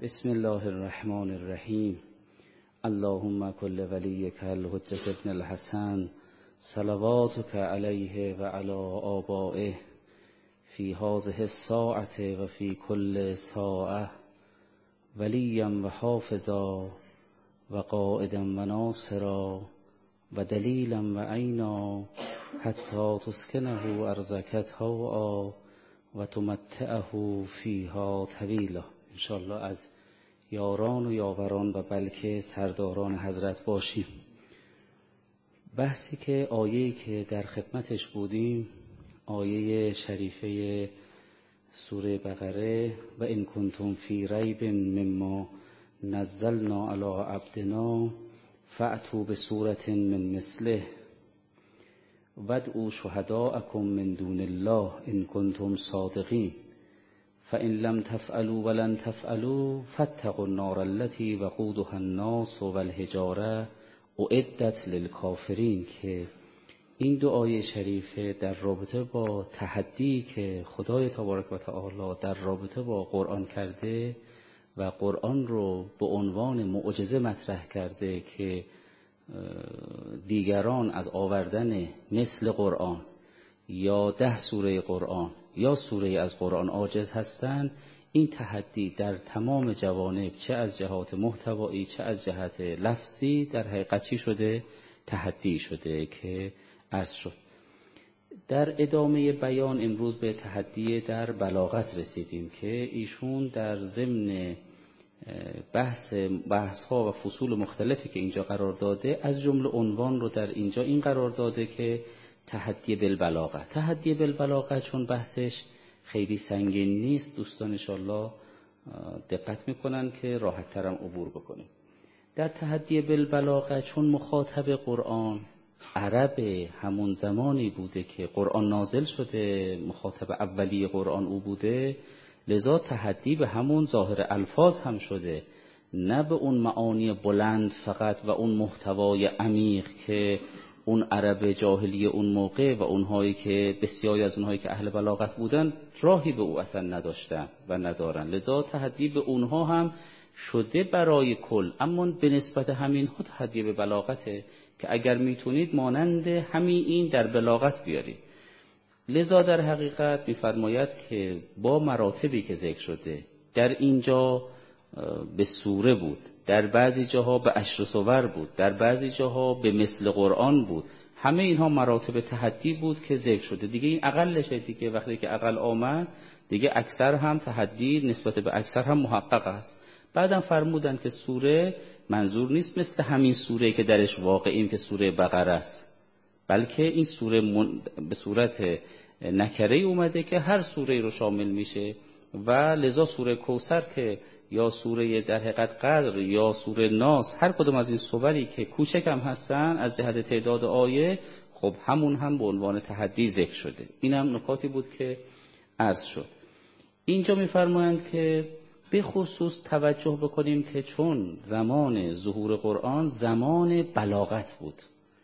بسم الله الرحمن الرحیم. اللهم کل ولیک الحجة ابن الحسن صلواتک علیه و علی آبائه فی هذه الساعة و فی کل ساعة ولیا و حافظا و قائدا و ناصرا و دلیلا و عینا حتی تسکنه ارضک طوعا و تمتعه فیها طویلا. انشاءالله از یاران و یاوران و بلکه سرداران حضرت باشیم. بحثی که آیه‌ای که در خدمتش بودیم، آیه شریفه سوره بقره و ان کنتم فی ریب مما نزلنا علی عبدنا فأتوا بسورة من مثله وادعوا شهداءکم من دون الله ان کنتم صادقین فإن لم تفعلوا ولن تفعلوا فاتقوا النار التي وقودها الناس والحجارة اعدت للکافرین. که این دو آیه شریفه در رابطه با تحدی که خدای تبارک و تعالی در رابطه با قرآن کرده و قرآن رو به عنوان معجزه مطرح کرده که دیگران از آوردن مثل قرآن یا 10 سوره قرآن یا سوره از قرآن عاجز هستند، این تحدی در تمام جوانب چه از جهات محتوایی چه از جهت لفظی در حقیقت چی شده؟ تحدی شده که عرض شد. در ادامه بیان امروز به تحدی در بلاغت رسیدیم که ایشون در ضمن بحث ها و فصول مختلفی که اینجا قرار داده، از جمله عنوان رو در اینجا این قرار داده که تحدی بالبلاغه. تحدی بالبلاغه چون بحثش خیلی سنگین نیست، دوستان انشاءالله دقت میکنن که راحت ترم عبور بکنیم. در تحدی بالبلاغه چون مخاطب قرآن عرب همون زمانی بوده که قرآن نازل شده، مخاطب اولی قرآن او بوده، لذا تحدی به همون ظاهر الفاظ هم شده، نه به اون معانی بلند فقط و اون محتوای عمیق که اون عرب جاهلی اون موقع و اونهایی که بسیاری از اونهایی که اهل بلاغت بودن راهی به او اصلا نداشتن و ندارن. لذا تحدی به اونها هم شده برای کل، اما به نسبت همین ها تحدی به بلاغته که اگر میتونید مانند همین این در بلاغت بیارید. لذا در حقیقت میفرماید که با مراتبی که ذکر شده در اینجا به سوره بود، در بعضی جاها به عشر سور بود، در بعضی جاها به مثل قرآن بود، همه اینها مراتب تحدی بود که ذکر شده. دیگه این اقلشه دیگه، وقتی که اقل آمد دیگه اکثر هم تحدی نسبت به اکثر هم محقق است. بعدم فرمودن که سوره منظور نیست مثل همین سوره که درش واقعیم که سوره بقره است، بلکه این سوره به صورت نکره اومده که هر سوره رو شامل میشه و لذا سوره کوثر که یا سوره در حقیقت قدر یا سوره ناس، هر کدوم از این سوری که کوچک هم هستن از جهت تعداد آیه، خب همون هم به عنوان تحدی ذکر شده. این هم نکاتی بود که عرض شد. اینجا میفرمایند که به خصوص توجه بکنیم که چون زمان ظهور قرآن زمان بلاغت بود،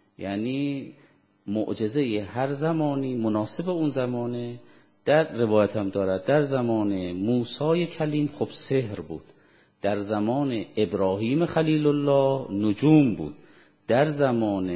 یعنی معجزه هر زمانی مناسب اون زمانه. در روایت هم دارد در زمان موسی کلیم خب سحر بود، در زمان ابراهیم خلیل الله نجوم بود، در زمان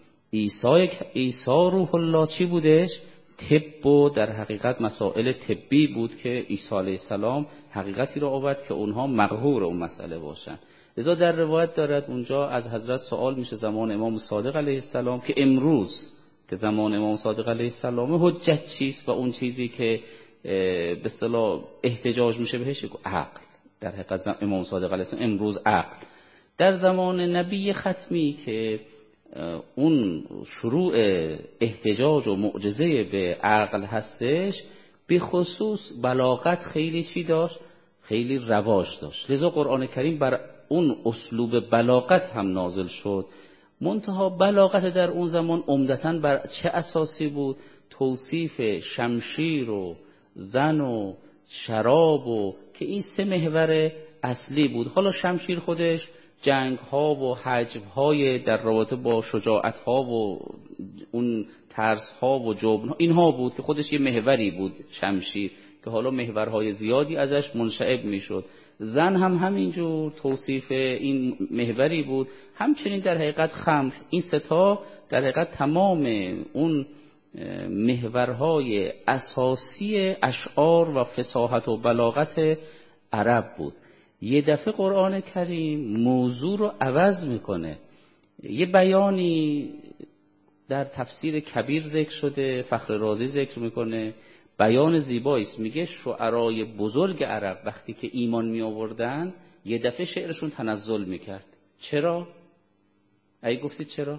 عیسی روح الله چی بودش؟ طب و در حقیقت مسائل طبی بود که عیسی علیه السلام حقیقتی را آورد که اونها مقهور اون مسئله باشن. لذا در روایت دارد اونجا از حضرت سوال میشه زمان امام صادق علیه السلام که امروز که زمان امام صادق علیه السلام حجت چیست و اون چیزی که به اصطلاح احتجاج میشه بهش عقل. در حقیقت امام صادق علیه السلام امروز عقل. در زمان نبی ختمی که اون شروع احتجاج و معجزه به عقل هستش، به خصوص بلاغت خیلی چی داشت؟ خیلی رواج داشت. لذا قرآن کریم بر اون اسلوب بلاغت هم نازل شد. منتها بلاغت در اون زمان عمدتاً بر چه اساسی بود؟ توصیف شمشیر و زن و شراب و که این 3 محور اصلی بود. حالا شمشیر خودش جنگ ها و حجب های در رابطه با شجاعت ها و اون ترس ها و جبن ها اینها بود که خودش یه محوری بود شمشیر که حالا محورهای زیادی ازش منشعب میشد. زن هم همینجور توصیف این محوری بود، همچنین در حقیقت خمر. این ستا در حقیقت تمام اون محورهای اساسی اشعار و فصاحت و بلاغت عرب بود. یه دفعه قرآن کریم موضوع رو عوض میکنه. یه بیانی در تفسیر کبیر ذکر شده، فخر رازی ذکر میکنه، بیان زیبایی است. میگه شعرای بزرگ عرب وقتی که ایمان می آوردن یه دفعه شعرشون تنزل میکرد. چرا؟ اگه گفتید چرا؟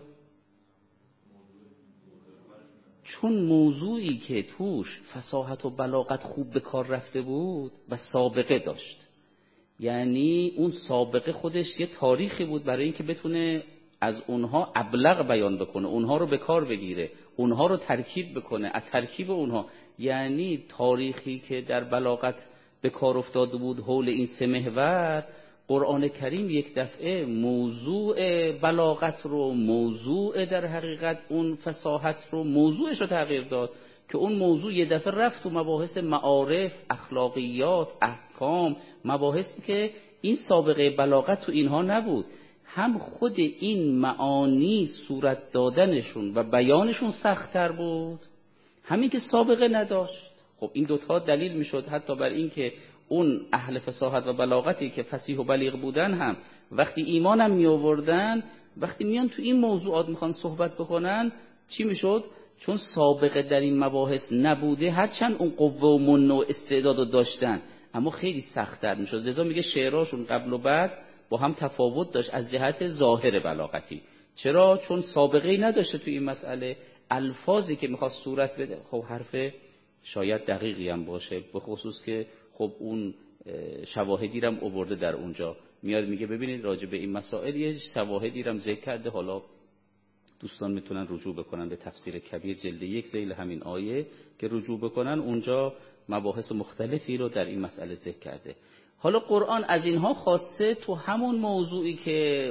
چون موضوعی که توش فصاحت و بلاغت خوب به کار رفته بود و سابقه داشت. یعنی اون سابقه خودش یه تاریخی بود برای اینکه بتونه از اونها ابلغ بیان بکنه، اونها رو به کار بگیره، اونها رو ترکیب بکنه، از ترکیب اونها. یعنی تاریخی که در بلاغت به کار افتاده بود حول این سه محور، قرآن کریم یک دفعه موضوع بلاغت رو، موضوع در حقیقت اون فصاحت رو، موضوعش رو تغییر داد که اون موضوع یه دفعه رفت تو مباحث معارف، اخلاقیات، احکام، مباحثی که این سابقه بلاغت تو اینها نبود. هم خود این معانی صورت دادنشون و بیانشون سخت‌تر بود، همین که سابقه نداشت. خب این دوتا دلیل میشد حتی بر این که اون اهل فصاحت و بلاغتی که فصیح و بلیغ بودن هم وقتی ایمانم می آوردن، وقتی میان تو این موضوعات میخوان صحبت بکنن، چی میشد؟ چون سابقه در این مباحث نبوده، هرچند اون قوه و منع و استعداد رو داشتن اما خیلی سخت‌تر میشد. لذا میگه شعراشون قبل و بعد با هم تفاوت داشت از جهت ظاهر بلاغتی. چرا؟ چون سابقه‌ای نداشته تو این مسئله. الفاظی که میخواد صورت بده، خب حرف شاید دقیقی هم باشه، به خصوص که خب اون شواهدی رو هم آورده در اونجا. میاد میگه ببینید راجع به این مسائل یه شواهدی رو هم ذکر کرده. حالا دوستان میتونن رجوع بکنن به تفسیر کبیر جلد 1 ذیل همین آیه که رجوع بکنن، اونجا مباحث مختلفی رو در این مسئله ذکر کرده. حالا قرآن از اینها خواسته تو همون موضوعی که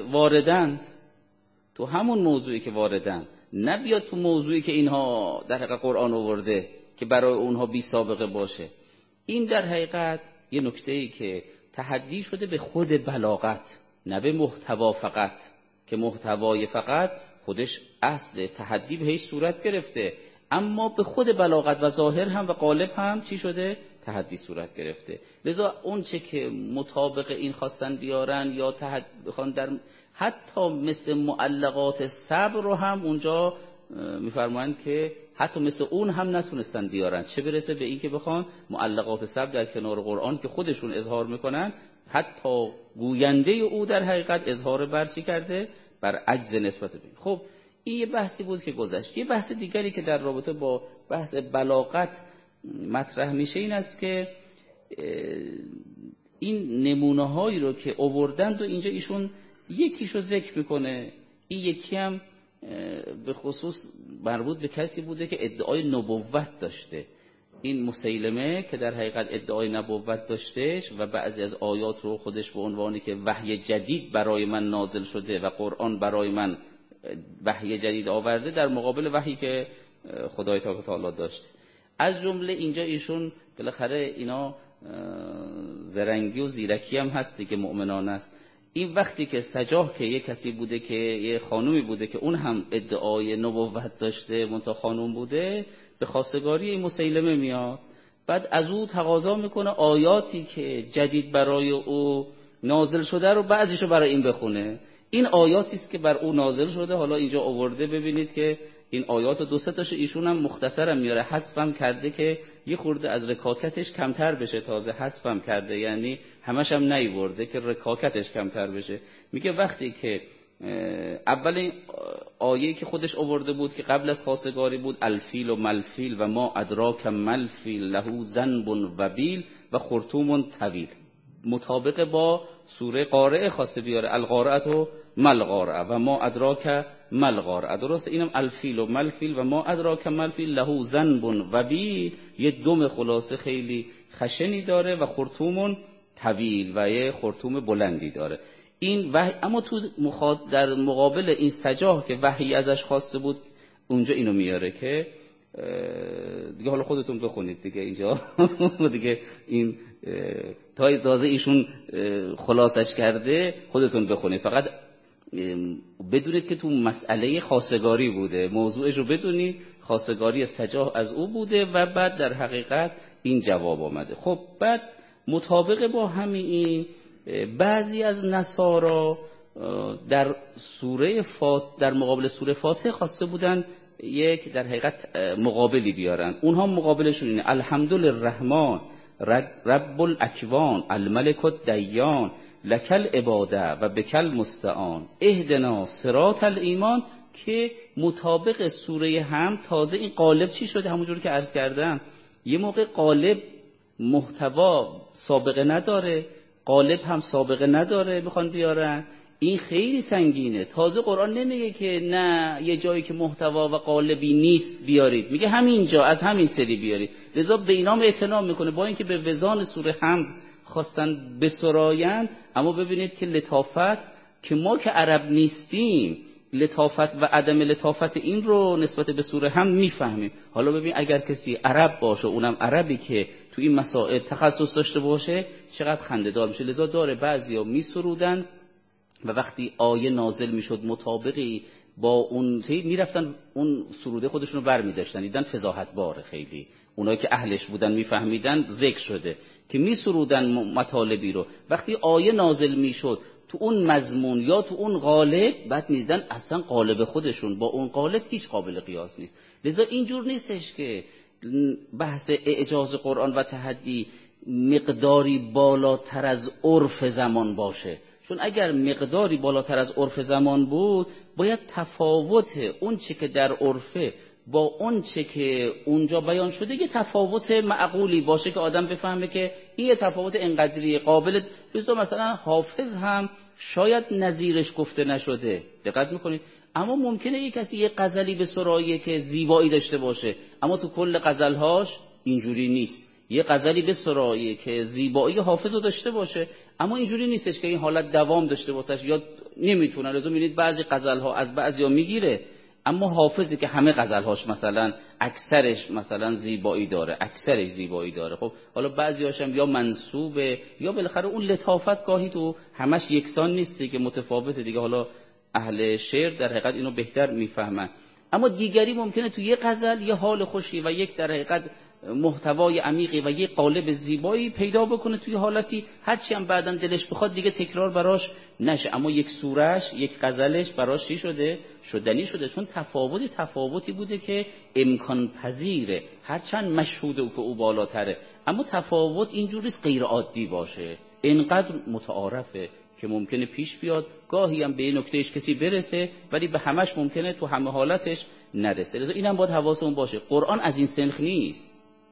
واردن، نبیاد تو موضوعی که اینها در حقیقت قرآن آورده که برای اونها بی سابقه باشه. این در حقیقت یه نکته‌ای که تحدی شده به خود بلاغت، نه به محتوا فقط، که محتوای فقط خودش اصل تحدی بهش صورت گرفته، اما به خود بلاغت و ظاهر هم و قالب هم چی شده؟ تحدی صورت گرفته. لذا اون چه که مطابق این خواستن بیارن یا بخوان در حتی مثل معلقات صبر رو هم اونجا میفرمایند که حتی مثل اون هم نتونستن بیارن، چه برسه به این که بخوان معلقات صبر در کنار قرآن که خودشون اظهار میکنن، حتی گوینده او در حقیقت اظهار برچی کرده بر عجز نسبت به. خب این یه بحثی بود که گذشت. یه بحث دیگری که در رابطه با بحث بلاغت مطرح میشه این است که این نمونه هایی رو که آوردند و اینجا ایشون یکیشو ذکر میکنه. این یکی هم به خصوص مربوط به کسی بوده که ادعای نبوت داشته. این مسیلمه که در حقیقت ادعای نبوت داشتهش و بعضی از آیات رو خودش به عنوانی که وحی جدید برای من نازل شده و قرآن برای من وحی جدید آورده در مقابل وحی که خدای تعالی داشت. از جمله اینجا ایشون بالاخره اینا زرنگی و زیرکی هم هست دیگه، مؤمنان است. این وقتی که سجاه که یه کسی بوده که یه خانومی بوده که اون هم ادعای نبوت داشته منتها خانوم بوده، به خواستگاری این مسیلمه میاد، بعد از او تقاضا میکنه آیاتی که جدید برای او نازل شده رو بعضیشو برای این بخونه. این آیاتی است که بر او نازل شده. حالا اینجا آورده ببینید که این آیات دو سه تاشو ایشون هم مختصرم میاره، حذفم کرده که یه خورده از رکاکتش کمتر بشه، تازه حذفم کرده، یعنی همش هم نیورده که رکاکتش کمتر بشه. میگه وقتی که اول آیه‌ای که خودش آورده بود که قبل از خواستگاری بود، الفیل و ملفیل و ما ادراک ملفیل له ذنب و بیل و خرطوم طویل، مطابق با سوره قارعه خواسته بیاره، القارعه و ملقارعه و ما ادراک ملقارعه. درست اینم الفیل و ملفیل و ما ادراک ملفیل له ذنب و بیل، یه دم خلاصه خیلی خشنی داره و خرطوم طویل و یه خرطوم بلندی داره. این وحی، اما تو در مقابل این سجاه که وحی ازش خواسته بود اونجا اینو میاره که دیگه حالا خودتون بخونید دیگه اینجا دیگه این تازه ایشون خلاصش کرده، خودتون بخونید. فقط بدونید که تو مسئله خواستگاری بوده، موضوعش رو بدونید، خواستگاری سجاح از او بوده و بعد در حقیقت این جواب آمده. خب بعد مطابق با همین بعضی از نصارا در در مقابل سوره فاتحه خواسته بودن یک در حقیقت مقابلی بیارن. اونها مقابلشون اینه: الحمدللرحمن رب الاکوان الملک الدیان لکل عباده و بکل مستعان اهدنا صراط الایمان، که مطابق سوره هم تازه این قالب چی شده؟ همونجوری که عرض کردم، یه موقع قالب محتوا سابقه نداره، قالب هم سابقه نداره، میخوان بیارن. این خیلی سنگینه. تازه قرآن نمیگه که نه یه جایی که محتوا و قالبی نیست بیارید، میگه همینجا از همین سری بیارید. لذا به اینام اعتنا میکنه، با اینکه به وزان سوره هم خواستن بسراین، اما ببینید که لطافت که ما که عرب نیستیم، لطافت و عدم لطافت این رو نسبت به سوره هم میفهمیم. حالا ببین اگر کسی عرب باشه، اونم عربی که تو این مسائل تخصص داشته باشه، چقدر خنده‌دار میشه. لذا داره بعضیا میسرودن و وقتی آیه نازل میشد مطابقی با اون میرفتن اون سروده خودشونو برمی‌داشتن، دیدن فضاحت باره خیلی. اونایی که اهلش بودن میفهمیدن، ذکر شده که میسرودن مطالبی رو، وقتی آیه نازل میشد تو اون مضمون یا تو اون قالب، بعد میدیدن اصلا قالب خودشون با اون قالب هیچ قابل قیاس نیست. لذا اینجور نیستش که بحث اعجاز قرآن و تحدی مقداری بالاتر از عرف زمان باشه، چون اگر مقداری بالاتر از عرف زمان بود، باید تفاوت اون چه که در عرفه با اون چه که اونجا بیان شده یه تفاوت معقولی باشه که آدم بفهمه که این یه تفاوت انقدری قابل. مثلا حافظ هم شاید نظیرش گفته نشده، دقت میکنید، اما ممکنه یک کسی یه غزلی به سرایه که زیبایی داشته باشه، اما تو کل غزلهاش اینجوری نیست. یه غزلی به سرایه که زیبایی حافظ رو داشته باشه، اما اینجوری نیستش که این حالت دوام داشته باشه، یا نمیتونه. لازم میبینید بعضی غزلها از بعضیا میگیره، اما حافظی که همه غزلهاش مثلا اکثرش مثلا زیبایی داره، اکثرش زیبایی داره. خب حالا بعضیاش هم یا منسوبه یا بالاخره اون لطافت گاهی تو همش یکسان نیستی که متفاوته دیگه. حالا اهل شعر در حقیقت اینو بهتر میفهمن. اما دیگری ممکنه تو یک غزل یه حال خوشی و یک در حقیقت محتوای عمیقی و یک قالب زیبایی پیدا بکنه توی حالتی هرچی هم بعداً دلش بخواد دیگه تکرار براش نشه، اما یک سورش، یک غزلش براش چی شده؟ شدنی شده، چون تفاوتی بوده که امکان پذیره، هرچند مشهود او که او بالاتره، اما تفاوت اینجوری است غیر عادی باشه، اینقدر متعارفه که ممکنه پیش بیاد. گاهی هم به نکتهش کسی برسه ولی به همش ممکنه تو همه حالتش نرسه. لذا اینم باید حواسمون باشه، قرآن از این سنخ نیست.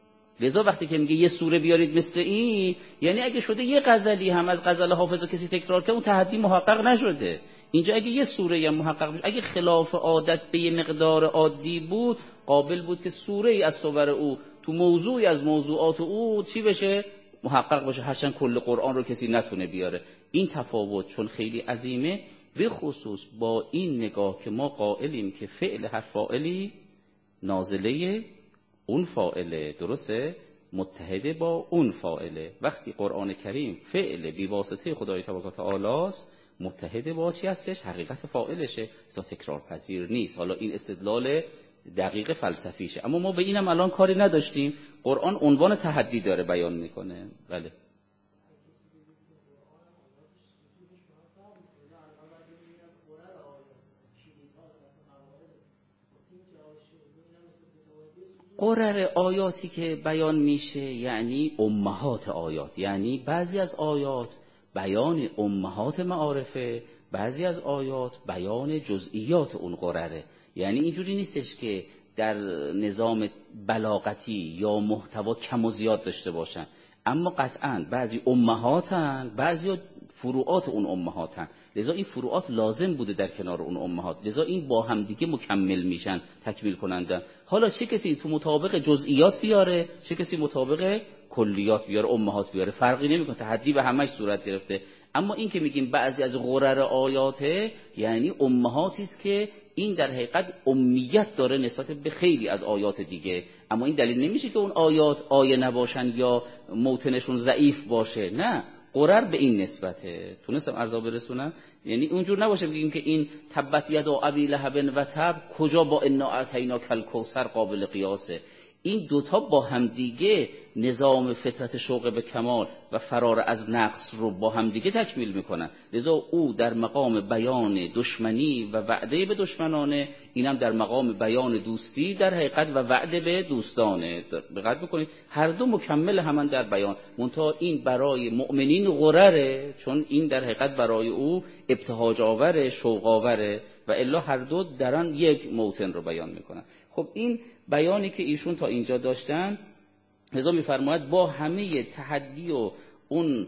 لذا وقتی که میگه یه سوره بیارید مثل این، یعنی اگه شده یه غزلی هم از غزل حافظ کسی تکرار کنه، اون تحدی محقق نشده. اینجا اگه یه سوره هم محقق بشه، اگه خلاف عادت به یه مقدار عادی بود، قابل بود که سوره ای از سور او تو موضوعی از موضوعات او چی بشه؟ محقق باشه، هرچند کل قرآن رو کسی نتونه بیاره. این تفاوت چون خیلی عظیمه، به خصوص با این نگاه که ما قائلیم که فعل هر فاعلی نازله اون فاعله، درسته؟ متحده با اون فاعله. وقتی قرآن کریم فعل بی واسطه خدای تبارک و تعالی است، متحده با چی هستش؟ حقیقت فاعلشه، تا تکرار پذیر نیست. حالا این استدلال دقیق فلسفیشه، اما ما به اینم الان کاری نداشتیم. قرآن عنوان تحدی داره بیان میکنه. بله. قرر آیاتی که بیان میشه یعنی امهات آیات، یعنی بعضی از آیات بیان امهات معارفه، بعضی از آیات بیان جزئیات اون قرره. یعنی اینجوری نیستش که در نظام بلاغتی یا محتوا کم و زیاد داشته باشن، اما قطعاً بعضی امهاتن، بعضی فروعات اون امهاتن. لذا این فروعات لازم بوده در کنار اون امهات، لذا این با هم دیگه مکمل میشن، تکمیل کنندن. حالا چه کسی تو مطابق جزئیات بیاره، چه کسی مطابق کلیات بیاره، امهات بیاره، فرقی نمیکنه، تحدی به همش صورت گرفته. اما این که میگیم بعضی از غرر آیاته، یعنی امهاتی است که این در حقیقت امیت داره نسبت به خیلی از آیات دیگه، اما این دلیل نمیشه که اون آیات آیه نباشن یا موتنشون ضعیف باشه. نه، قرر به این نسبته. تونستم عرضا برسونم؟ یعنی اونجور نباشه بگیم که این تبت یدا ابی لهب و تب کجا با انا اعطیناک الکوثر قابل قیاسه. این دوتا با همدیگه نظام فطرت شوق به کمال و فرار از نقص رو با همدیگه تکمیل میکنن. لذا او در مقام بیان دشمنی و وعده به دشمنانه، اینم در مقام بیان دوستی در حقیقت و وعده به دوستانه. دقت بکنید هر دو مکمل همان در بیان، منتها این برای مؤمنین غرره، چون این در حقیقت برای او ابتهاج آوره، شوق آوره، و الا هر دو درن یک موطن رو بیان میکنن. خب این بیانی که ایشون تا اینجا داشتن، لذا میفرماید با همه تحدی و اون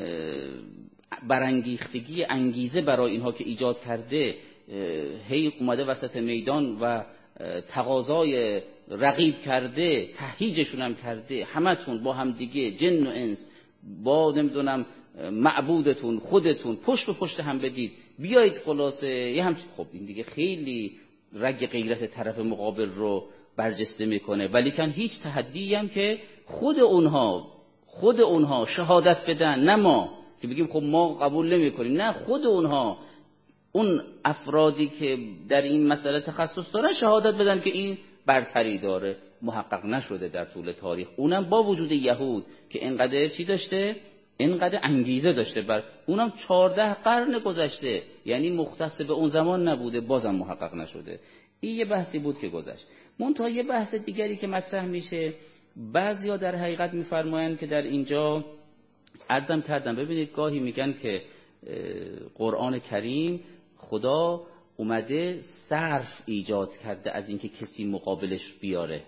برانگیختگی انگیزه برای اینها که ایجاد کرده، هی اومده وسط میدان و تقاضای رقیب کرده، تهییجشون هم کرده، همتون با هم دیگه جن و انس با نمیدونم معبودتون خودتون پشت به پشت هم بدید بیایید، خلاصه یه همچین. خب این دیگه خیلی رگ غیرت طرف مقابل رو برجسته میکنه، ولیکن هیچ تحدی هم که خود اونها شهادت بدن، نه ما که بگیم خب ما قبول نمیکنیم، نه، خود اونها، اون افرادی که در این مسئله تخصص دارن شهادت بدن که این برتری داره. محقق نشده در طول تاریخ، اونم با وجود یهود که اینقدر چی داشته، اینقدر انگیزه داشته، بر اونم 14 قرن گذشته، یعنی مختص به اون زمان نبوده، بازم محقق نشده. این یه بحثی بود که گذشت. منتها یه بحث دیگری که مطرح میشه، بعضیا در حقیقت میفرمایند که در اینجا عرضم کردم، ببینید گاهی میگن که قرآن کریم خدا اومده صرف ایجاد کرده از اینکه کسی مقابلش بیاره،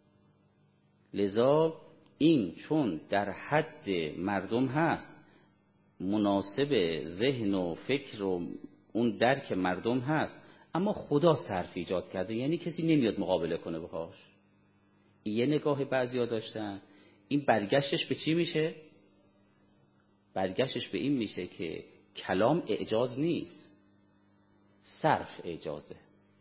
لذا این چون در حد مردم هست، مناسب ذهن و فکر و اون درک مردم هست، اما خدا صرف ایجاد کرده، یعنی کسی نمیاد مقابله کنه باهاش. یه نگاه بعضیا داشتن. این برگشتش به چی میشه؟ برگشتش به این میشه که کلام اعجاز نیست، صرف اعجازه.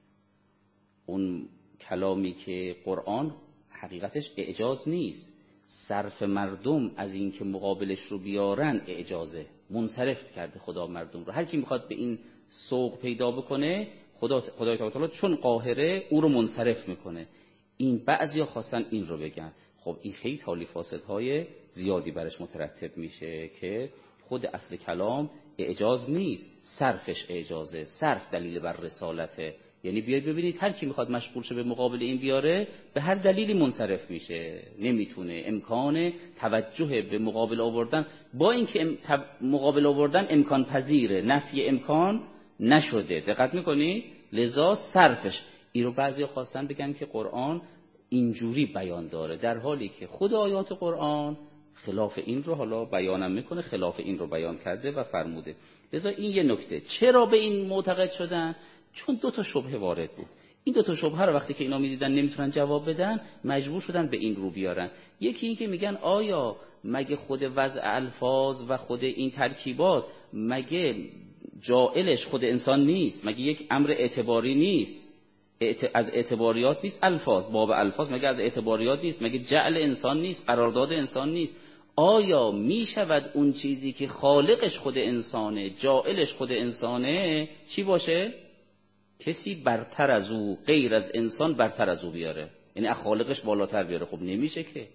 اون کلامی که قرآن حقیقتش اعجاز نیست، صرف مردم از این که مقابلش رو بیارن اعجازه. منصرف کرده خدا مردم رو، هر کی میخواد به این سوق پیدا بکنه، خدای تعالی چون قاهره او رو منصرف میکنه. این بعضیا خواستن این رو بگن. خب این خیلی تالی فاسدهای زیادی برش مترتب میشه که خود اصل کلام اعجاز نیست، صرفش اعجازه، صرف دلیل بر رسالته. یعنی بیاید ببینید هر کی میخواد مشغول شه به مقابل این بیاره، به هر دلیلی منصرف میشه، نمیتونه. امکان توجه به مقابل آوردن، با اینکه مقابل آوردن امکان پذیره، نفی امکان نشده. دقت میکنی؟ لذا صرفش. این رو بعضیا خواستن بگن که قرآن اینجوری بیان داره، در حالی که خود آیات قرآن خلاف این رو حالا بیانم میکنه، خلاف این رو بیان کرده و فرموده. لذا این یه نکته. چرا به این معتقد شدن؟ چون دو تا شبهه وارد بود. این دو تا شبهه رو وقتی که اینا میدیدن نمیتونن جواب بدن، مجبور شدن به این رو بیارن. یکی این که میگن آیا مگه خود وضع الفاظ و خود این ترکیبات مگه جائلش خود انسان نیست؟ مگه یک امر اعتباری نیست؟ از اعتباریات نیست الفاظ، باب الفاظ مگه از اعتباریات نیست؟ مگه جعل انسان نیست؟ قرارداد انسان نیست؟ آیا می شود اون چیزی که خالقش خود انسانه، جائلش خود انسانه، چی باشه؟ کسی برتر از او، غیر از انسان برتر از او بیاره، یعنی از خالقش بالاتر بیاره؟ خب نمیشه که.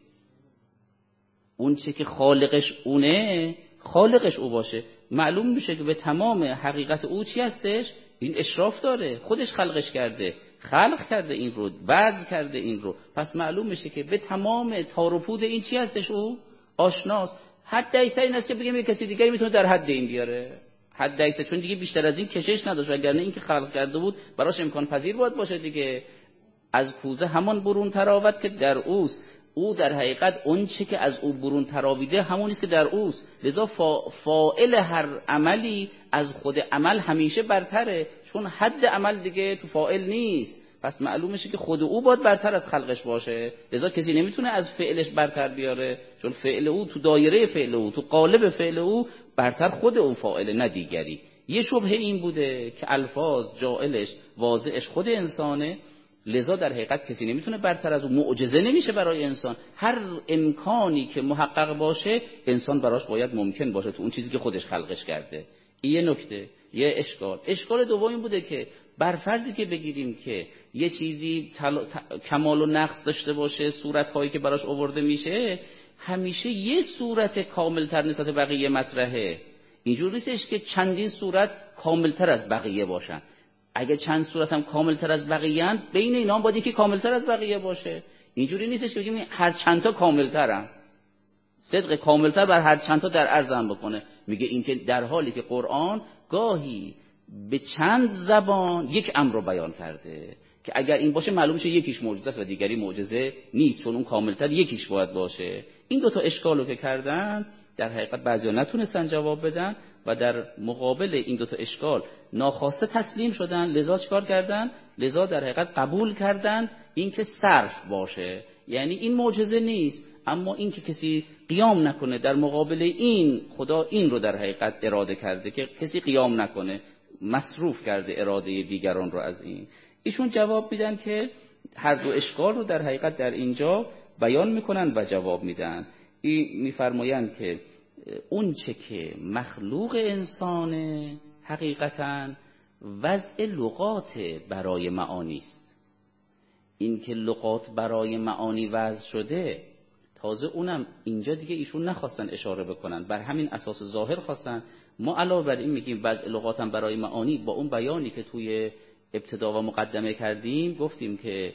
اون چی که خالقش اونه، خالقش او باشه. معلوم میشه که به تمام حقیقت او چی هستش؟ این اشراف داره، خودش خلقش کرده، خلق کرده این رو، وضع کرده این رو. پس معلوم میشه که به تمام تار و پود این چی هستش؟ او آشناست. حد ایسر این است که بگیم یک کسی دیگری میتونه در حد این بیاره. حد ایسر چون دیگه بیشتر از این کشش نداشت، وگرنه این که خلق کرده بود براش امکان پذیر باید باشه دیگه. از کوزه همان برون تراود که در اوست. او در حقیقت اون چه که از او برون تراویده همونیست که در اوست. لذا فاعل هر عملی از خود عمل همیشه برتره، چون حد عمل دیگه تو فاعل نیست. پس معلوم میشه که خود او باید برتر از خلقش باشه. لذا کسی نمیتونه از فعلش برتر بیاره، چون فعل او تو دایره فعل او، تو قالب فعل او برتر خود او فاعل، نه دیگری. یه شبهه این بوده که الفاظ جائلش واضحش خود انسانه، لذا در حقیقت کسی نمیتونه برتر از اون، معجزه نمیشه برای انسان. هر امکانی که محقق باشه انسان براش باید ممکن باشه تو اون چیزی که خودش خلقش کرده. این یه نکته، یه اشکال دوم این بوده که بر فرضی که بگیریم که یه چیزی کمال و نقص داشته باشه، صورت‌هایی که براش آورده میشه همیشه یه صورت کاملتر نسبت بقیه مطرحه. اینجوری نیستش که چندین صورت کاملتر از بقیه باشن. اگه چند صورت هم کاملتر از بقیه اند، بین اینا هم باید یکی کاملتر از بقیه باشه. اینجوری نیستش که بگیم هر چند تا کاملترن، صدق کاملتر بر هر چند تا در عرض بکنه. میگه این که در حالی که قرآن گاهی به چند زبان یک امر رو بیان کرده که اگر این باشه معلوم شه یکیش معجزه است و دیگری معجزه نیست، چون اون کاملتر یکیش باید باشه. این دو تا اشکالو که کردن در حقیقت بعضیا نتونستن جواب بدن و در مقابل این دو تا اشکال ناخواسته تسلیم شدن. لذا چیکار کردن؟ لذا در حقیقت قبول کردن این که صرف باشه، یعنی این معجزه نیست، اما این که کسی قیام نکنه در مقابل این، خدا این رو در حقیقت اراده کرده که کسی قیام نکنه، مصروف کرده اراده دیگران رو از این. ایشون جواب میدن که هر دو اشکال رو در حقیقت در اینجا بیان میکنن و جواب میدن. این میفرمایند که اون چه که مخلوق انسانه حقیقتاً وضع لغات برای معانی است. این که لغات برای معانی وضع شده، تازه اونم اینجا دیگه ایشون نخواستن اشاره بکنن، بر همین اساس ظاهر خواستن. ما علاوه بر این میگیم وضع لغات هم برای معانی، با اون بیانی که توی ابتدا و مقدمه کردیم گفتیم که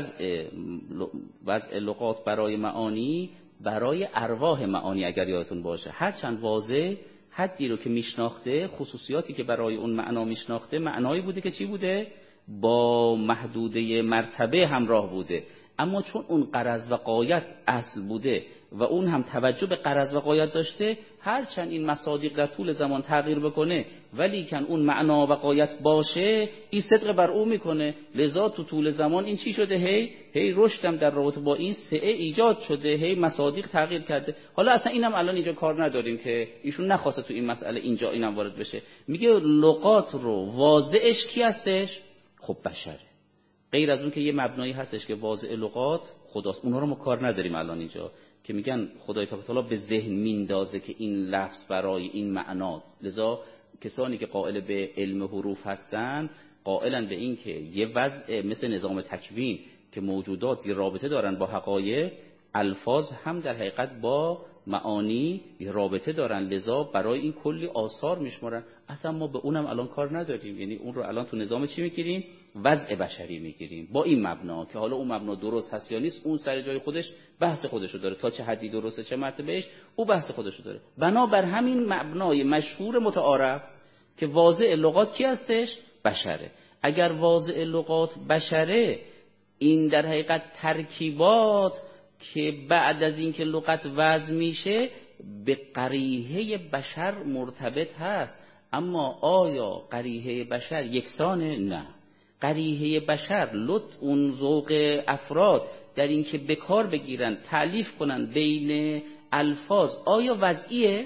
وضع لغات برای معانی برای ارواح معانی اگر یادتون باشه، هرچند واضح حدی رو که میشناخته، خصوصیاتی که برای اون معنا میشناخته، معنایی بوده که چی بوده؟ با محدوده مرتبه همراه بوده. اما چون اون غرض و غایت اصل بوده و اون هم توجه به غرض و غایت داشته، هرچند این مصادیق در طول زمان تغییر بکنه ولی کن اون معنا و غایت باشه، این صدق بر او میکنه. لذا تو طول زمان این چی شده؟ هی رشدم در رابطه با این سعه ایجاد شده، هی مصادیق تغییر کرده. حالا اصلا اینم الان اینجا کار نداریم که ایشون نخواسته تو این مسئله اینجا اینم وارد بشه. میگه لغات رو واضعش کی هستش؟ خب بشره. غیر از اون که یه مبنایی هستش که واضع لغات خداست، اونها رو ما کار نداریم الان اینجا، که میگن خدای تعالی به ذهن میندازه که این لفظ برای این معنا. لذا کسانی که قائل به علم حروف هستن قائلن به این که یه وضع مثل نظام تکوین که موجودات یه رابطه دارن با حقایق، الفاظ هم در حقیقت با معانی یه رابطه دارن، لذا برای این کلی آثار میشمارن. اصلا ما به اونم الان کار نداریم، یعنی اون رو الان تو نظام چی میگیریم؟ وضع بشری میگیریم با این مبنا، که حالا اون مبنا درست هست یا نیست اون سر جای خودش بحث خودشو داره، تا چه حدی درسته چه مرتبهش او بحث خودشو داره. بنابر همین مبنای مشهور متعارف که واضع لغات کی هستش؟ بشره. اگر واضع لغات بشره، این در حقیقت ترکیبات که بعد از این که لغت وضع میشه به قریحه بشر مرتبط هست. اما آیا قریحه بشر یکسانه؟ نه. قریحه بشر اون ذوق افراد در این که به کار بگیرن تألیف کنن بین الفاظ، آیا وضعیه؟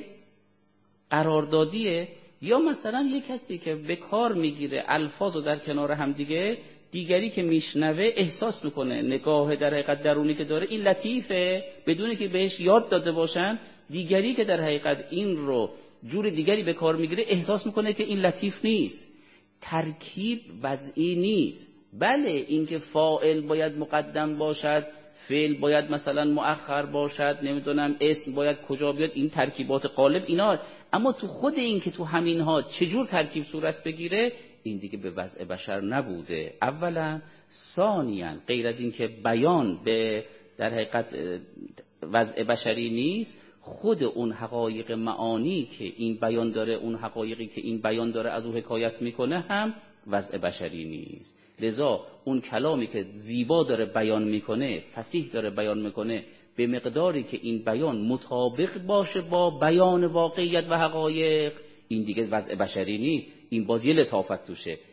قراردادیه؟ یا مثلا یک کسی که به کار میگیره الفاظ رو در کنار هم دیگری که میشنوه احساس میکنه نگاه در حقیقت درونی که داره این لطیفه، بدون که بهش یاد داده باشن، دیگری که در حقیقت این رو جور دیگری به کار میگیره احساس میکنه که این لطیف نیست. ترکیب وضعی نیست. بله اینکه فاعل باید مقدم باشد، فعل باید مثلا مؤخر باشد، نمیدونم اسم باید کجا بیاد، این ترکیبات غالب اینا، اما تو خود این که تو همینها چجور ترکیب صورت بگیره، این دیگه به وضع بشر نبوده. اولا. ثانیاً غیر از این که بیان به در حقیقت وضع بشری نیست، خود اون حقایق معانی که این بیان داره، اون حقایقی که این بیان داره از او حکایت میکنه هم وضع بشری نیست. لذا اون کلامی که زیبا داره بیان میکنه، فصیح داره بیان میکنه، به مقداری که این بیان مطابق باشه با بیان واقعیت و حقایق، این دیگه وضع بشری نیست. این بازی لطافت توشه.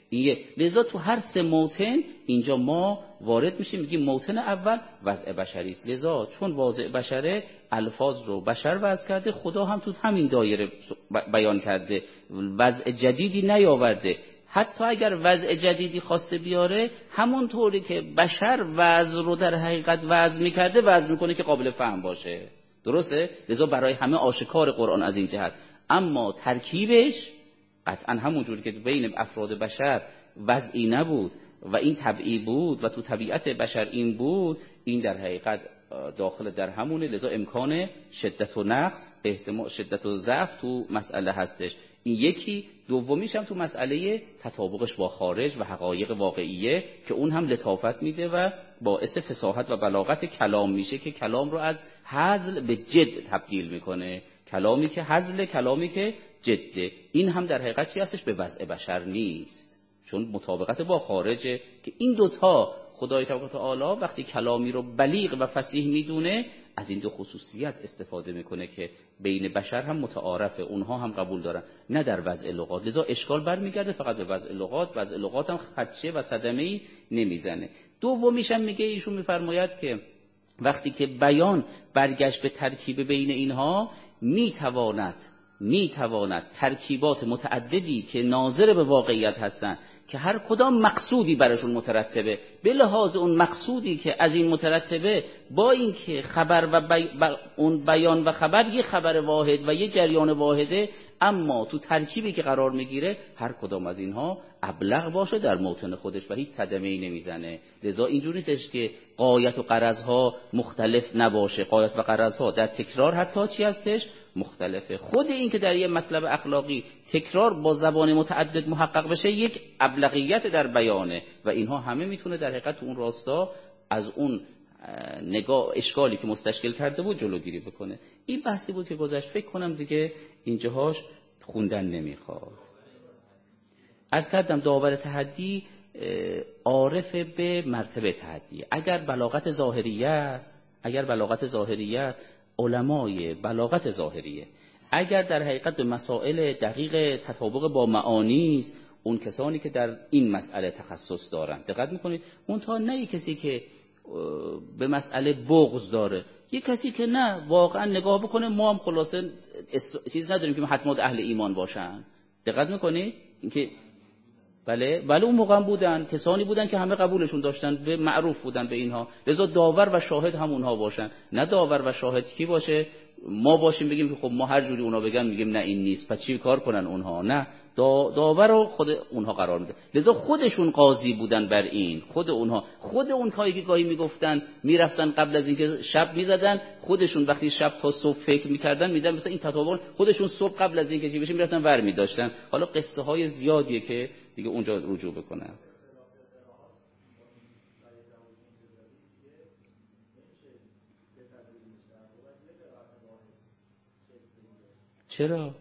لذا تو هر سه موطن اینجا ما وارد میشیم، میگیم موطن اول وضع بشری است. لذا چون وضع بشره، الفاظ رو بشر وضع کرده، خدا هم تو همین دایره بیان کرده، وضع جدیدی نیاورده. حتی اگر وضع جدیدی خواسته بیاره، همون طوری که بشر وضع رو در حقیقت وضع میکرده وضع میکنه که قابل فهم باشه. درسته؟ لذا برای همه آشکار قرآن از این جهت. اما ترکیبش قطعا همونجوری که بین افراد بشر وضعی نبود و این طبیعی بود و تو طبیعت بشر این بود، این در حقیقت داخل در همونه. لذا امکان شدت و نقص، احتمال شدت و ضعف تو مسئله هستش. این یکی. دومیش هم تو مسئله تطابقش با خارج و حقایق واقعیه که اون هم لطافت میده و باعث فصاحت و بلاغت کلام میشه که کلام رو از هزل به جد تبدیل میکنه. کلامی که هزل، کلامی که جده. این هم در حقیقت چی هستش؟ به وضع بشر نیست، چون مطابقت با خارجه. که این دوتا خدای تبارک و تعالی وقتی کلامی رو بلیغ و فصیح میدونه، از این دو خصوصیت استفاده میکنه که بین بشر هم متعارفه، اونها هم قبول دارن، نه در وضع لغات. لذا اشکال برمیگرده فقط به وضع لغات. وضع لغات هم خدشه و صدمه‌ای نمیزنه. دومیش هم میگه، ایشون میفرماید که وقتی که بیان برگشت به ترکیب بین اینها، میتواند ترکیبات متعددی که ناظر به واقعیت هستند، که هر کدام مقصودی برشون مترتبه، به لحاظ اون مقصودی که از این مترتبه، با اینکه خبر و اون بیان و خبر یه خبر واحد و یه جریان واحده، اما تو ترکیبی که قرار میگیره هر کدام از اینها ابلغ باشه در موطن خودش و هیچ صدمه‌ای نمیزنه. لذا اینجوری نیستش که غایت و غرضها مختلف نباشه. غایت و غرضها در تکرار حتی چی هستش؟ مختلفه. خود این که در یه مطلب اخلاقی تکرار با زبان متعدد محقق بشه، یک ابلغیت در بیانه و اینها همه میتونه در حقیقت تو اون راستا از اون نگاه اشکالی که مستشکل کرده بود جلوگیری بکنه. این بحثی بود که گذشت، فکر کنم دیگه اینجاهاش خوندن نمیخواد. از کردم داور تحدی عارف به مرتبه تحدی. اگر بلاغت ظاهریه است، علمای بلاغت ظاهریه. اگر در حقیقت به مسائل دقیق تطابق با معانی است، اون کسانی که در این مسئله تخصص دارن. دقت میکنید؟ اون تا نه کسی که به مسئله بغض داره، یک کسی که نه واقعا نگاه بکنه ما هم خلاصه چیز نداریم که حتما اهل ایمان باشن. دقت میکنید؟ اینکه بله اون موقع هم بودن کسانی بودن که همه قبولشون داشتن، به معروف بودن به اینها. لذا داور و شاهد هم اونها باشن. نه داور و شاهد کی باشه؟ ما باشیم بگیم که خب ما هر جوری اونا بگن میگیم نه این نیست، پس چی کار کنن اونها؟ نه، داور رو خود اونها قرار میده. لذا خودشون قاضی بودن بر این. خود اون کاری که گاهی میگفتن میرفتن قبل از اینکه شب میزدن، خودشون وقتی شب تا صبح فکر میکردن میدن مثلا این تطابق، خودشون صبح قبل از اینکه چی بشه میرفتن ور میداشتن. حالا قصه های زیادیه که دیگه اونجا رجوع بکنن. چرا؟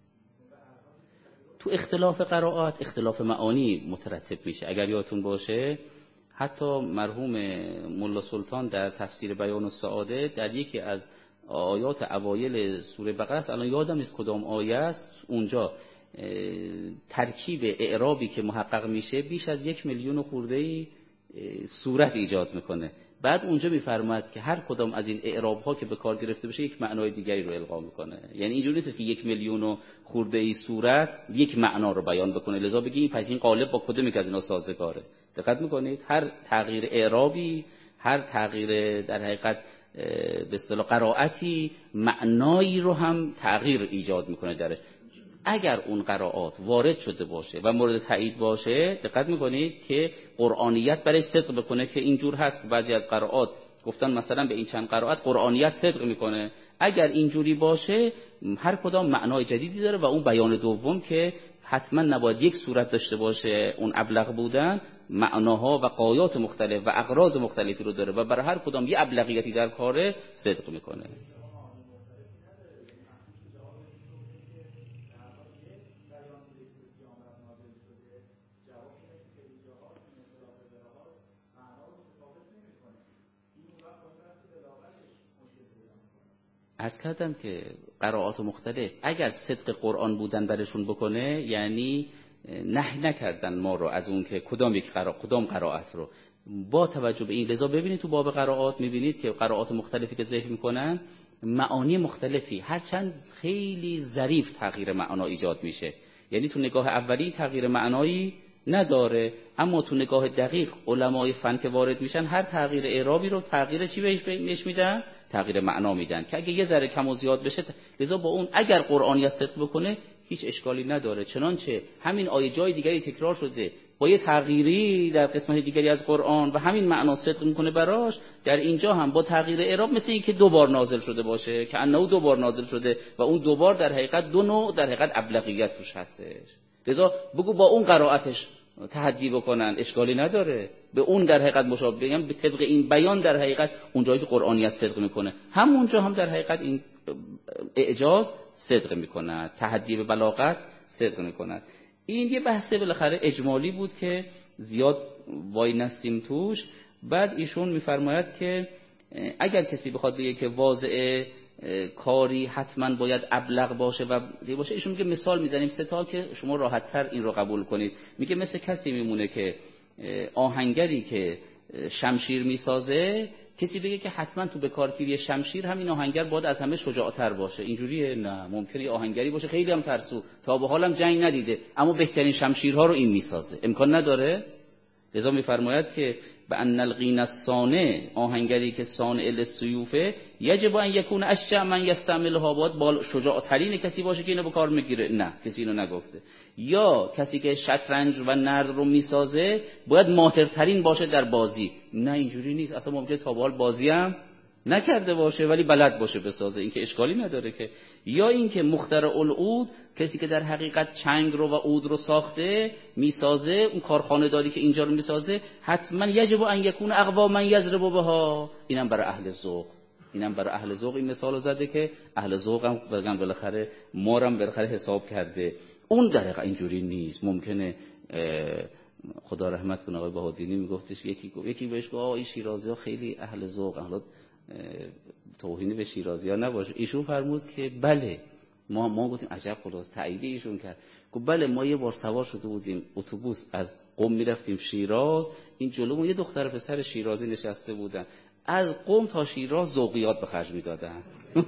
تو اختلاف قرائات اختلاف معانی مترتب میشه. اگر یادتون باشه حتی مرحوم ملا سلطان در تفسیر بیان السعاده در یکی از آیات اوایل سوره بقره است، الان یادم نیست کدام آیه است، اونجا ترکیب اعرابی که محقق میشه بیش از 1 میلیون خورده صورت ایجاد میکنه. بعد اونجا میفرماد که هر کدام از این اعراب ها که به کار گرفته بشه یک معنای دیگری رو القا میکنه. یعنی اینجوری نیست که 1 میلیون خورده ای صورت یک معنا رو بیان بکنه لذا بگیم پس این قالب با کدوم یک از اینا سازگاره. دقت میکنید؟ هر تغییر اعرابی، هر تغییر در حقیقت به اصطلاح قرائتی معنایی رو هم تغییر ایجاد میکنه درش. اگر اون قرائات وارد شده باشه و مورد تایید باشه، دقت میکنید که قرآنیت برای صدق بکنه که اینجور هست. بعضی از قرائات گفتن مثلا به این چند قرائت قرآنیت صدق میکنه. اگر اینجوری باشه هر کدام معنای جدیدی داره و اون بیان دوم که حتما نباید یک صورت داشته باشه، اون ابلغ بودن معناها و غایات مختلف و اغراض مختلفی رو داره و برای هر کدام یه ابلغیتی در کاره صدق میکنه. عرض کردم که قرائات مختلف اگر صدق قرآن بودن برشون بکنه، یعنی نهی نکردن ما رو از اون که کدام قرائت رو. با توجه به این لذا ببینید تو باب قرائات میبینید که قرائات مختلفی که ذکر میکنن معانی مختلفی، هرچند خیلی ظریف تغییر معنا ایجاد میشه، یعنی تو نگاه اولی تغییر معنایی نداره، اما تو نگاه دقیق علمای فن که وارد میشن هر تغییر اعرابی رو تغییر چی بهش میدن؟ تغییر معنا میدن که اگه یه ذره کم و زیاد بشه، لذا با اون اگر قرآنیت صدق بکنه هیچ اشکالی نداره. چنانچه همین آیه جای دیگری تکرار شده با یه تغییری در قسمت دیگری از قرآن و همین معنا صدق میکنه براش، در اینجا هم با تغییر اعراب مثل اینکه دو بار نازل شده باشه که انه دو بار نازل شده و اون دو بار در حقیقت دو نوع در حقیقت ابلغیت توش هستش. لذا بگو با اون قرائتش تحدی بکنن اشکالی نداره، به اون در حقیقت مشابه بگم به طبق این بیان در حقیقت اونجایی که قرآنیت صدق میکنه همونجا هم در حقیقت این اعجاز صدق میکنه، تحدی به بلاغت صدق میکنه. این یه بحث بالاخره اجمالی بود که زیاد وای نستیم توش. بعد ایشون میفرماید که اگر کسی بخواد بگه که واضع کاری حتما باید ابلغ باشه و باشه، ایشون میگه مثال میزنیم سه تا که شما راحت‌تر این رو قبول کنید. میگه مثل کسی میمونه که آهنگری که شمشیر میسازه، کسی بگه که حتما تو بکارگیری شمشیر همین آهنگر باید از همه شجاعتر باشه، اینجوریه؟ نه، ممکنه آهنگری باشه خیلی هم ترسو، تا به حالم جنگ ندیده، اما بهترین شمشیرها رو این میسازه، امکان نداره. لذا میفرماید که بأن الغین الصانع، آهنگری که صانع للسیوفه، یجب ان یکون اشجع من یستعملها، باید شجاعترین کسی باشه که اینو به کار میگیره. نه، کسی اینو نگفته. یا کسی که شطرنج و نرد رو میسازه باید ماهرترین باشه در بازی. نه، اینجوری نیست، اصلا ممکنه تا به حال بازی هم نکرده باشه ولی بلد باشه بسازه، این که اشکالی نداره که. یا این که مخترع العود، کسی که در حقیقت چنگ رو و عود رو ساخته میسازه، اون کارخانه داری که اینجا رو میسازه، حتما یجب ان یکون اقوا من یضرب بها. اینم برای اهل ذوق، اینم برای اهل ذوق این مثالو زده که اهل ذوق هم بگم بالاخره مارم بالاخره حساب کرده. اون در حقیقت اینجوری نیست. ممکنه خدا رحمت کنه آقای بهادینی میگفتش، یکی بهش گفت این شیرازی‌ها خیلی اهل ذوق، حالا توهینی به شیرازی‌ها نباشه. ایشون فرمود که بله، ما گفتیم عجب، خلاص تایید ایشون کرد. گفت بله، ما یه بار سوار شده بودیم اتوبوس از قم میرفتیم شیراز، این جلومون یه دختر پسر شیرازی نشسته بودن، از قم تا شیراز ذوقیات به خرج میدادن.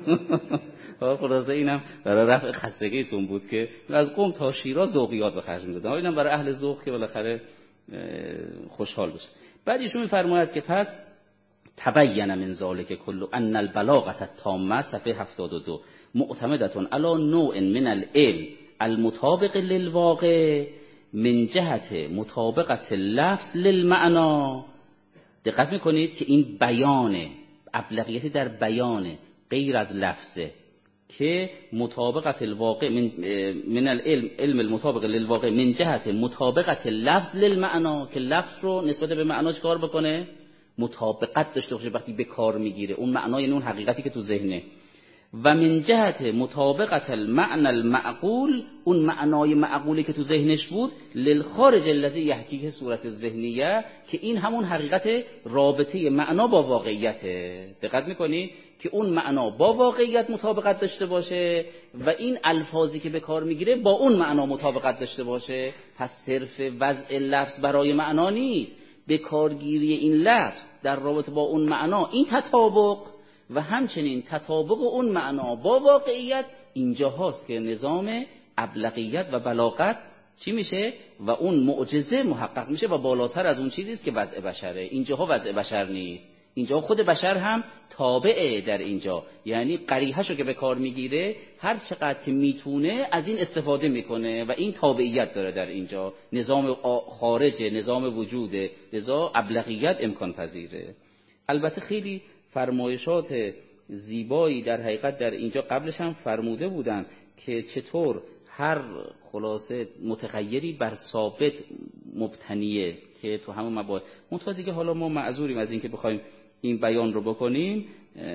خلاصه اینم برای رفع خستگیتون بود که از قم تا شیراز ذوقیات به خرج میدادن، اینم برای اهل ذوق که بالاخره خوشحال بشه. بعد ایشون میفرماید که پس تبین من ذلک کل ان البلاغه التامه، صفحه 72، معتمدة علی نوع من العلم المطابق للواقع من جهت مطابقت اللفظ للمعنی. دقت میکنید که این بیانه، ابلغیتی در بیانه غیر از لفظه که مطابقت الواقع من العلم، علم المطابق للواقع من جهت مطابقت اللفظ للمعنی، که لفظ رو نسبت به معناش کار بکنه، مطابقت داشته باشه وقتی به کار میگیره اون معنا، یعنی اون حقیقتی که تو ذهنه. و من جهت مطابقت المعنى المعقول، اون معنای معقولی که تو ذهنش بود، للخارج الذی یحکیه صورت ذهنیه، که این همون حقیقت رابطه معنا با واقعیته. دقت میکنی که اون معنا با واقعیت مطابقت داشته باشه و این الفاظی که به کار میگیره با اون معنا مطابقت داشته باشه. پس صرف وضع لفظ برای معنا نیست، به کارگیری این لفظ در رابطه با اون معنا، این تطابق و همچنین تطابق اون معنا با واقعیت اینجا هاست که نظام ابلغیت و بلاغت چی میشه و اون معجزه محقق میشه و بالاتر از اون چیزی است که وضع بشره. اینجاها وضع بشر نیست، اینجا خود بشر هم تابعه در اینجا، یعنی قریحه‌شو که به کار میگیره هر چقدر که میتونه از این استفاده میکنه و این تابعیت داره در اینجا، نظام خارجه، نظام وجوده، لذا ابلغیت امکان پذیره. البته خیلی فرمایشات زیبایی در حقیقت در اینجا قبلش هم فرموده بودن که چطور هر خلاصه متغیری بر ثابت مبتنیه که تو همون مباحث. منتها دیگه حالا ما معذوریم از این که بخوایم این بیان رو بکنیم.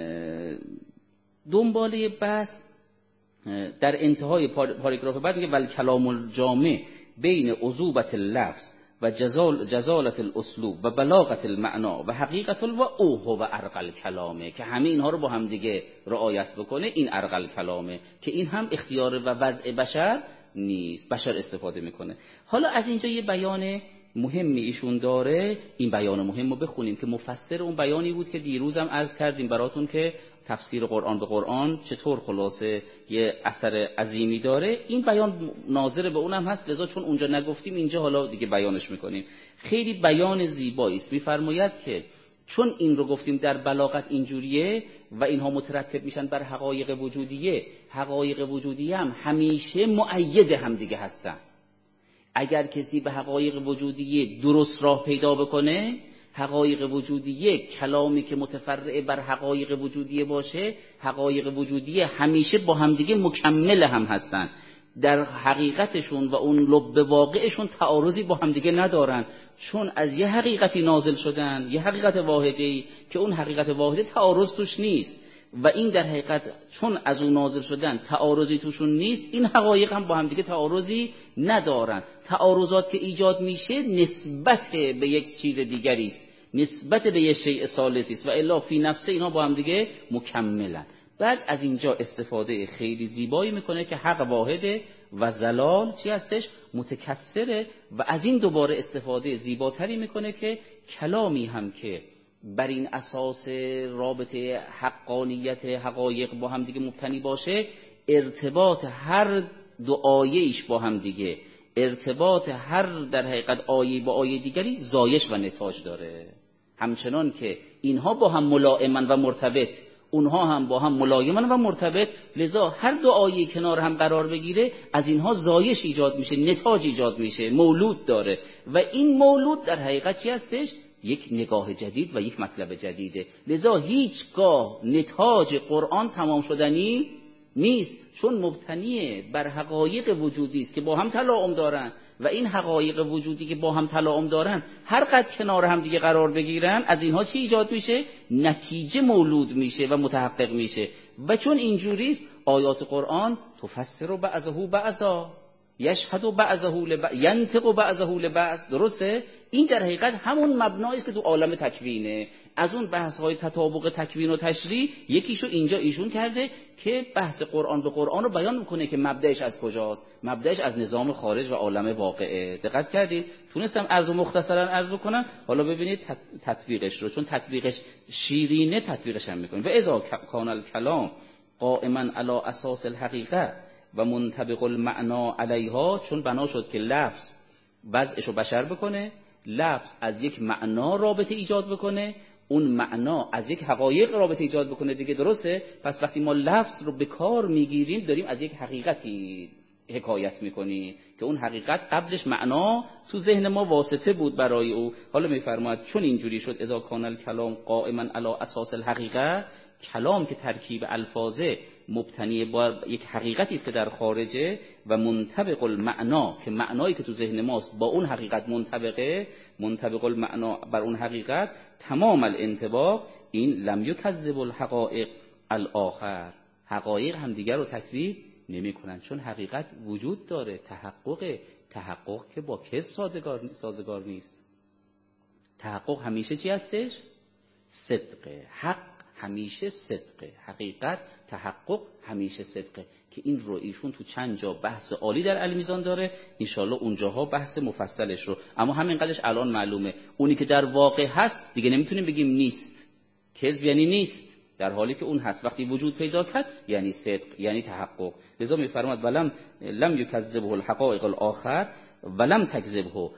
دنباله بحث در انتهای پاراگراف بعد میگه ول کلام الجامع بین عذوبت اللفظ و جزالت الاسلوب و بلاغت المعنا و حقیقت و اوه و ارقل کلامه، که همه اینها رو با هم دیگه رعایت بکنه، این ارقل کلامه، که این هم اختیار و وضع بشر نیست، بشر استفاده میکنه. حالا از اینجا یه بیان مهمی ایشون داره، این بیان مهم رو بخونیم که مفسر اون بیانی بود که دیروزم عرض کردیم براتون که تفسیر قرآن به قرآن چطور خلاصه یه اثر عظیمی داره. این بیان ناظر به اونم هست، لذا چون اونجا نگفتیم اینجا حالا دیگه بیانش میکنیم. خیلی بیان زیبایی است. میفرماید که چون این رو گفتیم در بلاغت اینجوریه و اینها مترتب میشن بر حقایق وجودیه، حقایق وجودیه هم همیشه مؤید هم دیگه هستن. اگر کسی به حقایق وجودیه درست راه پیدا بکنه، حقایق وجودیه کلامی که متفرع بر حقایق وجودیه باشه، حقایق وجودیه همیشه با همدیگه مکمل هم هستن، در حقیقتشون و اون لب واقعشون تعارضی با همدیگه ندارن، چون از یه حقیقتی نازل شدن، یه حقیقت واحدی که اون حقیقت واحده تعارض توش نیست و این در حقیقت چون از اون نازل شدن تعارضی توشون نیست، این حقایق هم با هم دیگه تعارضی ندارن. تعارضات که ایجاد میشه نسبت به یک چیز دیگری است، نسبت به یک شیء ثالثی است و الا فی نفسه اینا با هم دیگه مکملن. بعد از اینجا استفاده خیلی زیبایی میکنه که حق واحده و ضلال چی هستش؟ متکثره. و از این دوباره استفاده زیباتری میکنه که کلامی هم که بر این اساس رابطه حقانیت حقایق با هم دیگه مبتنی باشه، ارتباط هر دو آیه‌ایش با هم دیگه، ارتباط هر در حقیقت آیه با آیه دیگری زایش و نتاج داره. همچنان که اینها با هم ملائمن و مرتبط، اونها هم با هم ملایمن و مرتبط، لذا هر دو آیه کنار هم قرار بگیره از اینها زایش ایجاد میشه، نتاج ایجاد میشه، مولود داره و این مولود در حقیقت چی هستش؟ یک نگاه جدید و یک مطلب جدیده. لذا هیچگاه نتاج قرآن تمام شدنی نیست، چون مبتنی بر حقایق وجودی است که با هم تلاعم دارن و این حقایق وجودی که با هم تلاعم دارن هر قدر کنار هم دیگه قرار بگیرن از اینها چی ایجاد میشه؟ نتیجه مولود میشه و متحقق میشه. و چون اینجوری است آیات قرآن تفسر بعضه بعضا، یشهد بعضه ینطق بعضه لبعض. درسته؟ این در حقیقت همون مبنایی است که تو عالم تکوینه. از اون بحث‌های تطابق تکوین و تشریع یکیشو اینجا ایشون کرده که بحث قرآن به قرآن رو بیان میکنه که مبدأش از کجاست؟ مبدأش از نظام خارج و عالم واقعه. دقت کردید؟ تونستم عرض مختصرا عرض بکنم، حالا ببینید تطبیقش رو، چون تطبیقش شیرینه تطبیقش هم میکنه. و اذا کان الکلام قائما علی اساس الحقیقه و منطبق المعنا علیها، چون بنا شد که لفظ وضعشو بشر بکنه، لفظ از یک معنا رابطه ایجاد بکنه، اون معنا از یک حقایق رابطه ایجاد بکنه دیگه. درسته؟ پس وقتی ما لفظ رو به کار میگیریم داریم از یک حقیقتی حکایت میکنیم که اون حقیقت قبلش معنا تو ذهن ما واسطه بود برای او. حالا میفرماید چون اینجوری شد اذا کان الکلام قائما علی اساس الحقیقه، کلام که ترکیب الفاظه مبتنی بر یک حقیقتی است که در خارجه و منطبق المعنا که معنایی که تو ذهن ماست با اون حقیقت منطبقه، منطبق المعنا بر اون حقیقت تمام الانطباق، این لم یکذب الحقائق الاخر، حقایق هم دیگر رو تکذیب نمی کنن، چون حقیقت وجود داره، تحقق که با کس سازگار نیست. تحقق همیشه چی هستش؟ صدقه. حق همیشه صدقه، حقیقت تحقق همیشه صدقه، که این رو ایشون تو چند جا بحث عالی در المیزان داره، انشالله اونجاها بحث مفصلش رو. اما همینقدرش الان معلومه اونی که در واقع هست دیگه نمیتونیم بگیم نیست. کذب یعنی نیست، در حالی که اون هست. وقتی وجود پیدا کرد یعنی صدق، یعنی تحقق. لذا میفرماد ولم لم یکذبه الحقائق الاخر ولم تکذبه،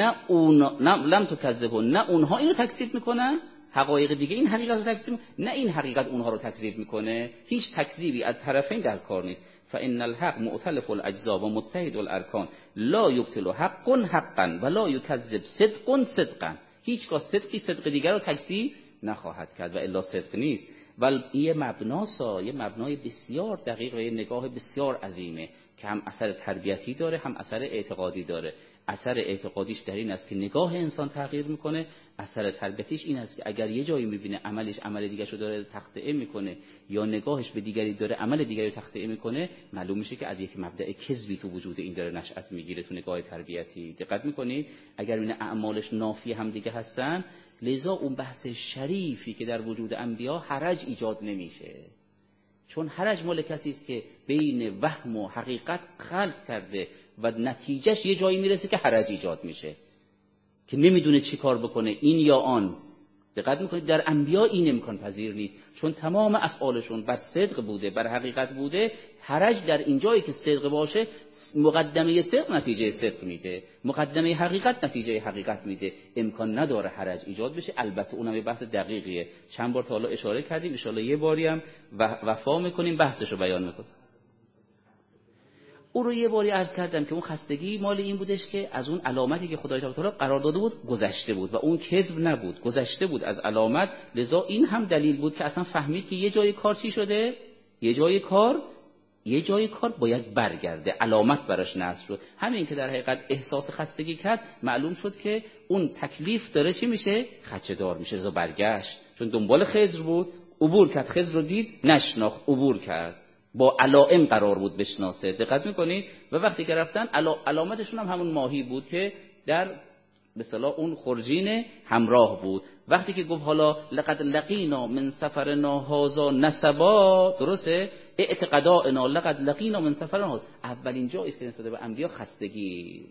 لم تکذبه، نه اونها اینو تکذیب میکنن، حقایق دیگه این حقیقت رو تکذیب، نه این حقیقت اونها رو تکذیب میکنه. هیچ تکذیبی از طرفین در کار نیست. فان الحق مؤتلف الاجزا و متحد الارکان لا یبطل حق حقا ولا یکذب صدق صدقا. هیچگاه صدقی صدق دیگر رو تکذیب نخواهد کرد و الا صدق نیست. ولی یه مبناسا، یه مبنای بسیار دقیق و یه نگاه بسیار عظیمه که هم اثر تربیتی داره هم اثر اعتقادی داره. اثر اعتقادیش در این است که نگاه انسان تغییر میکنه، اثر تربیتیش این است که اگر یه جایی میبینه عملش عمل دیگرشو داره تخطئه میکنه یا نگاهش به دیگری داره عمل دیگری رو تخطئه میکنه، معلوم میشه که از یک مبدأ کذبی تو وجود این داره نشأت میگیره تو نگاه تربیتی. دقت میکنید؟ اگر این اعمالش نافی هم دیگه هستن، لذا اون بحث شریفی که در وجود انبیا حرج ایجاد نمیشه، چون حرج مال کسی است که بین وهم و حقیقت خلط کرده و نتیجهش یه جایی میرسه که حرج ایجاد میشه که نمیدونه چی کار بکنه، این یا آن. دقت میکنید در انبیا این امکان پذیر نیست، چون تمام افعالشون بر صدق بوده، بر حقیقت بوده. حرج در این جایی که صدق باشه، مقدمه صدق نتیجه صدق میده، مقدمه حقیقت نتیجه حقیقت میده. امکان نداره حرج ایجاد بشه. البته اونم یه بحث دقیقیه، چند بار تا حالا اشاره کردیم، ان شاءالله یه باری هم وفا میکنیم بحثشو بیان میکنیم. او رو یه باری عرض کردم که اون خستگی مال این بودش که از اون علامتی که خدای تعالی قرار داده بود گذشته بود و اون کذب نبود، گذشته بود از علامت. لذا این هم دلیل بود که اصلا فهمید که یه جای کار چی شده، یه جای کار باید برگرده، علامت براش نصب شد. همین که در حقیقت احساس خستگی کرد، معلوم شد که اون تکلیف داره چی میشه، خدشه‌دار میشه. لذا برگشت، چون دنبال خضر بود، عبور کرد، خضر رو دید نشناخت، عبور کرد، با علائم قرار بود بشناسه. دقت میکنید؟ و وقتی که رفتن علامتشون هم همون ماهی بود که در به اصطلاح اون خرجین همراه بود. وقتی که گفت حالا لقد لقینا من سفرنا هذا نسبا، درسته؟ اعتقادنا لقد لقینا من سفرنا، اولین جایی است که نسبت به انبیا خستگی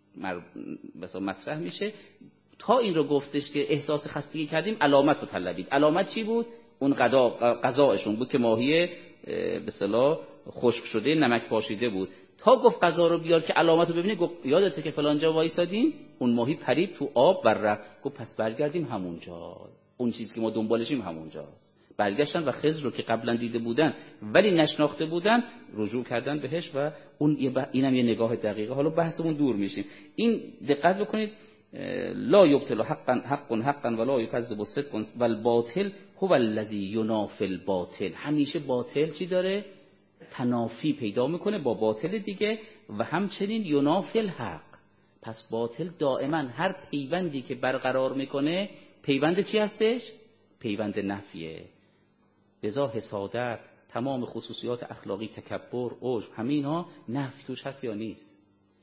مثلا مطرح میشه. تا این رو گفتش که احساس خستگی کردیم، علامت رو طلبید. علامت چی بود؟ اون غذاشون بود که ماهی به اصطلاح خشک شده نمک پاشیده بود. تا گفت غذا رو بیار که علامت رو ببینی، گفت یادته که فلان جا وایسادیم، اون ماهی پرید تو آب و رفت. گفت پس برگردیم همونجا، اون چیزی که ما دنبالشیم همونجاست. برگشتن و خضر رو که قبلا دیده بودن ولی نشناخته بودن رجوع کردن بهش و اینم یه نگاه دقیقه. حالا بحثمون دور میشیم. این دقت بکنید، لا یبطل حقا ولا یکذب صدق والباطل هو الذی ینافی الباطل. همیشه باطل چی داره؟ تنافی پیدا میکنه با باطل دیگه و همچنین ینافی الحق. پس باطل دائما هر پیوندی که برقرار میکنه پیوند چی هستش؟ پیوند نفیه. لذا حسادت، تمام خصوصیات اخلاقی، تکبر، عجب، همینا نفی توش هست یا نیست؟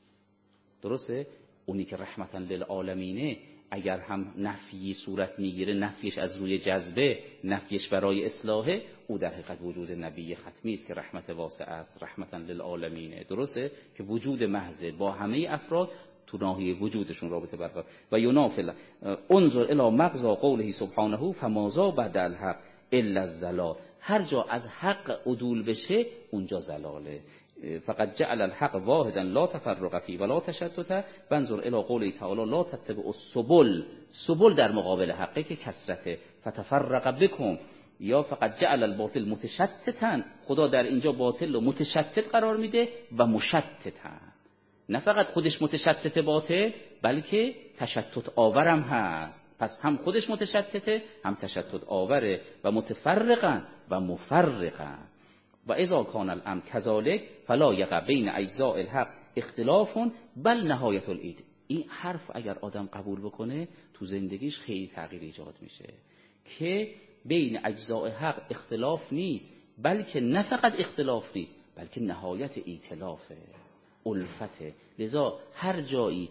درسته؟ اونی که رحمتا للعالمینه اگر هم نفی صورت میگیره، نفیش از روی جذبه، نفیش برای اصلاحه، او در حقیقت وجود نبی ختمی است که رحمت واسعه است، رحمتا للعالمینه. درسته که وجود محض با همه افراد تو ناحیه وجودشون رابطه برقرار. و ینافل انظر الی مغزى قوله سبحانه فماذا بعد الحق الا الضلال. هر جا از حق عدول بشه اونجا ضلاله. فقط جعل الحق واحدا لا تفرق فيه ولا تشتت وانظر الى قوله تعالی لا تتبعوا السبل. سبل در مقابل حقه که کثرته، فتفرق بكم. یا فقط جعل الباطل متشتتا، خدا در اینجا باطل رو متشتت قرار میده و مشتتا. نه فقط خودش متشتت باطل، بلکه تشتت آورم هست. پس هم خودش متشتته، هم تشتت آوره و متفرقا و مفرقا. و اذا کان الامر كذلك فلا یقع بین اجزاء الحق اختلاف بل نهایت العید. این حرف اگر آدم قبول بکنه تو زندگیش خیلی تغییر ایجاد میشه که بین اجزاء حق اختلاف نیست، بلکه نه فقط اختلاف نیست، بلکه نهایت ایتلافه، الفته. لذا هر جایی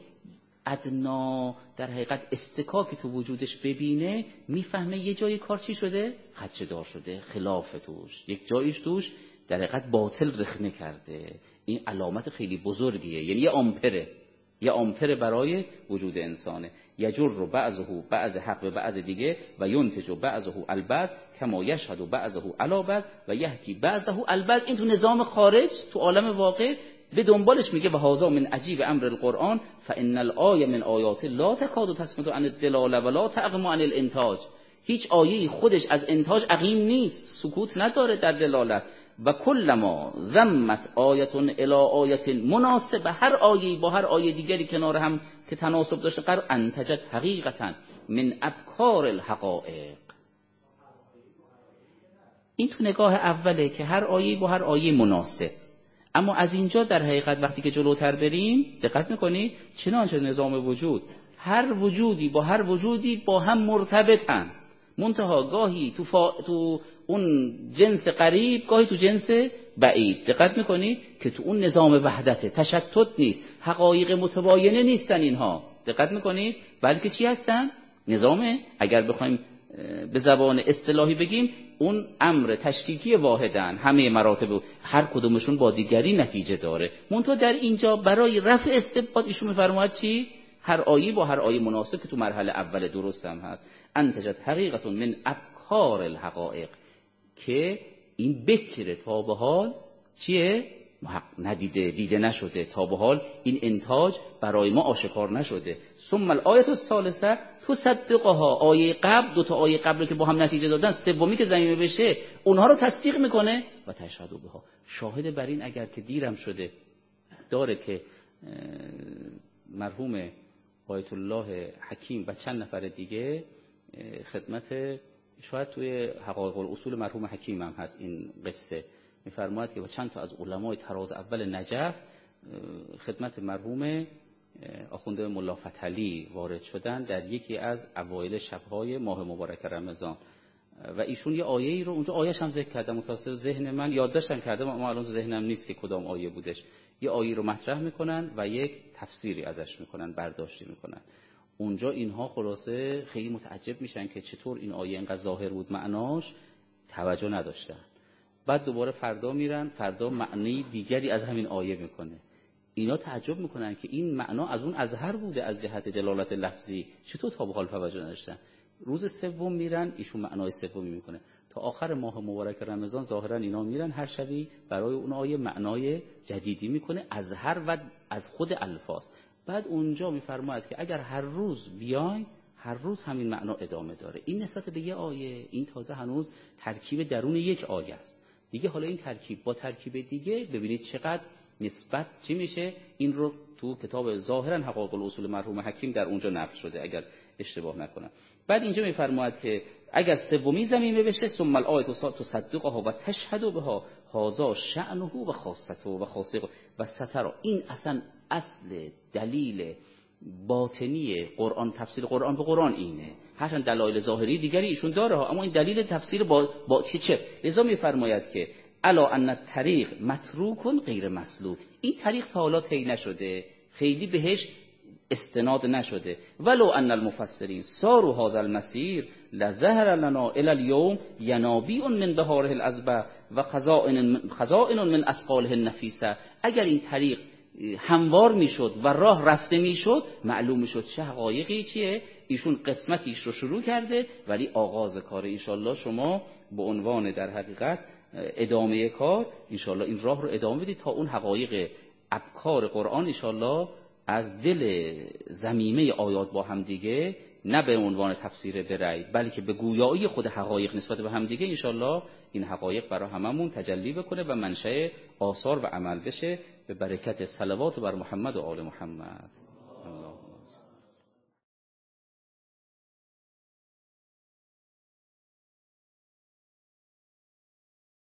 ادنا در حقیقت استکاک تو وجودش ببینه، میفهمه یه جای کار چی شده؟ خدشه‌دار شده، خلاف توش، یک جایش توش در حقیقت باطل رخنه کرده. این علامت خیلی بزرگیه، یعنی یه آمپر برای وجود انسانه. یجر بعضه بعض حق به بعض دیگه و ینتج بعضه البعض کما یشهد بعضه علی بعض و یحکی بعضه البعض. این تو نظام خارج، تو عالم واقع به دنبالش میگه و هذا من عجیب امر القرآن فان الآیه من آیات لا تکاد تسمت عن الدلاله ولا تعقم عن الانتاج. هیچ آیه‌ای خودش از انتاج عقیم نیست، سکوت نداره در دلالت. و کلما ضمت آیتون الی آیت مناسب، هر آیه‌ای با هر آیه دیگری کنار هم که تناسب داشته قرار انتجت حقیقتا من ابکار الحقائق. این تو نگاه اوله که هر آیه‌ای با هر آیه مناسب. اما از اینجا در حقیقت وقتی که جلوتر بریم دقت میکنید چنانچه نظام وجود، هر وجودی با هر وجودی با هم مرتبطن، منتها گاهی تو اون جنس قریب، گاهی تو جنس بعید. دقت میکنید که تو اون نظام وحدته، تشتت نیست، حقایق متباینه نیستن اینها. دقت میکنید بلکه چی هستن؟ نظام اگر بخوایم به زبان اصطلاحی بگیم اون امر تشکیکی واحدن، همه مراتب هر کدومشون با دیگری نتیجه داره. منتها در اینجا برای رفع استثبات ایشون میفرماید چی؟ هر آیه با هر آیه مناسب که تو مرحله اول درست هم هست. انتجت حقیقت من ابکار الحقائق، که این بکر تا به حال چیه؟ ندیده، دیده نشده، تا به حال این انتاج برای ما آشکار نشده. ثم الآیه الثالثه تصدقها، آیه قبل، دو تا آیه قبل که با هم نتیجه دادن، سومی که ضمیمه بشه اونها رو تصدیق میکنه و تشهد بها. شاهد بر این اگر که دیرم شده داره که مرحوم آیت الله حکیم و چند نفر دیگه خدمت، شاید توی حقایق الاصول مرحوم حکیم هم هست این قصه، میفرماید که با چند تا از علمای تراز اول نجف خدمت مرحوم آخونده ملا فتحعلی وارد شدن در یکی از اوایل شب‌های ماه مبارک رمضان و ایشون یه آیه‌ای رو اونجا، آیه‌اش هم ذکر کردم، متأسف ذهن من یادداشتم کردم اما الان ذهنم نیست که کدام آیه بودش. یه آیه رو مطرح میکنن و یک تفسیری ازش میکنن، برداشتی میکنن. اونجا اینها خلاصه خیلی متعجب میشن که چطور این آیه اینقدر ظاهر بود معناش، توجه نداشتن. بعد دوباره فردا میرن، فردا معنی دیگری از همین آیه میکنه. اینا تعجب میکنن که این معنا از اون ازهر بوده از جهت دلالت لفظی، چطور تا به حال توجه نداشتن. روز سوم میرن ایشون معنای سومی میکنه. تا آخر ماه مبارک رمضان ظاهرا اینا میرن هر شبی برای اون آیه معنای جدیدی میکنه، ازهر و از خود الفاظ. بعد اونجا میفرماید که اگر هر روز بیاین، هر روز همین معنا ادامه داره. این نسبت به یه آیه، این تازه هنوز ترکیب درون یک آیه است. دیگه حالا این ترکیب با ترکیب دیگه ببینید چقدر نسبت چی میشه. این رو تو کتاب ظاهرا حقایق الاصول مرحوم حکیم در اونجا نقل شده اگر اشتباه نکنم. بعد اینجا میفرماید که اگر سومی ضمیمه بشه ثم الآیه تصدقها و تشهد بها هذا شأنه و خاصته و خاصه و ستر. این اصلا اصل دلیل باطنی قرآن، تفسیر قرآن به قرآن اینه. هرچند دلایل ظاهری دیگری ایشون داره ها، اما این دلیل تفسیر با چه لذا میفرماید که الا ان الطریق متروک غیر مسلوک. این طریق تا حالا طی نشده، خیلی بهش استناد نشده. ولو ان المفسرین ساروا هذا المسیر لظهر لنا الى اليوم ینابیع من بهاره الازبه و خزائن من اثقاله النفیسه. اگر این طریق هموار میشد و راه رفته میشد، معلوم میشد چه حقایقی چیه. ایشون قسمتیش رو شروع کرده ولی آغاز کار انشالله شما به عنوان در حقیقت ادامه کار انشالله این راه رو ادامه بدید تا اون حقایق ابکار قرآن انشالله از دل ضمیمه آیات با هم دیگه، نه به عنوان تفسیر به رأی بلکه به گویایی خود حقایق نسبت به هم دیگه، انشالله این حقایق برای هممون تجلی بکنه و منشأ آثار و عمل بشه به برکت صلوات بر محمد و آل محمد.